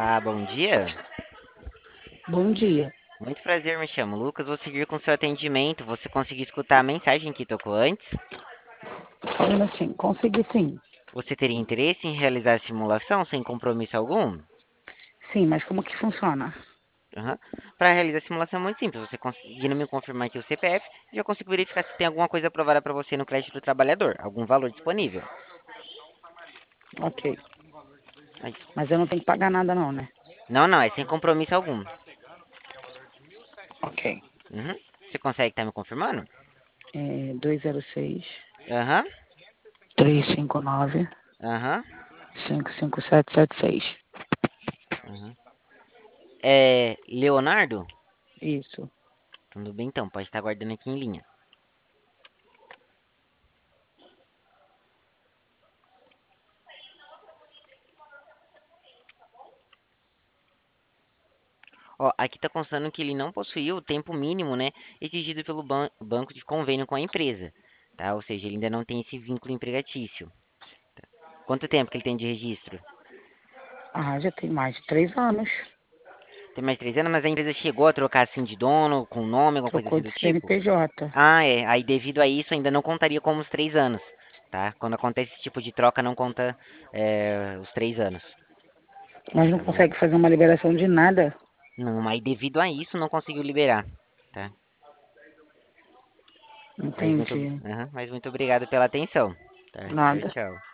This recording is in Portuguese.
Olá, bom dia. Bom dia. Muito prazer, me chamo Lucas. Vou seguir com seu atendimento. Você conseguiu escutar a mensagem que tocou antes? Falando assim, consegui sim. Você teria interesse em realizar a simulação sem compromisso algum? Sim, mas como que funciona? Aham. Para realizar a simulação é muito simples. Você conseguindo me confirmar aqui o CPF, eu já consigo verificar se tem alguma coisa aprovada para você no crédito do trabalhador, algum valor disponível. Ok. Aí- Mas eu não tenho que pagar nada não, né? Não, não, é sem compromisso algum. Ok. Uhum. Você consegue estar me confirmando? É 206 Aham, 359 aham, 55776. aham. É Leonardo? Isso. Tudo bem então, pode estar aguardando aqui em linha. Ó, aqui está constando que ele não possuiu o tempo mínimo, né, exigido pelo banco de convênio com a empresa, tá? Ou seja, ele ainda não tem esse vínculo empregatício. Quanto tempo que ele tem de registro? Ah, já tem mais de 3 anos. Tem mais de 3 anos, mas a empresa chegou a trocar assim de dono, com nome, alguma coisa Trocou assim de do tipo? CNPJ. Ah, é. Aí devido a isso ainda não contaria como os 3 anos, tá? Quando acontece esse tipo de troca, não conta os 3 anos, Mas não tá bom? consegue fazer uma liberação de nada. Não, aí devido a isso não conseguiu liberar, tá? Mas muito, Entendi. aham, mas muito obrigado pela atenção, tá? Tchau, Nada. tchau.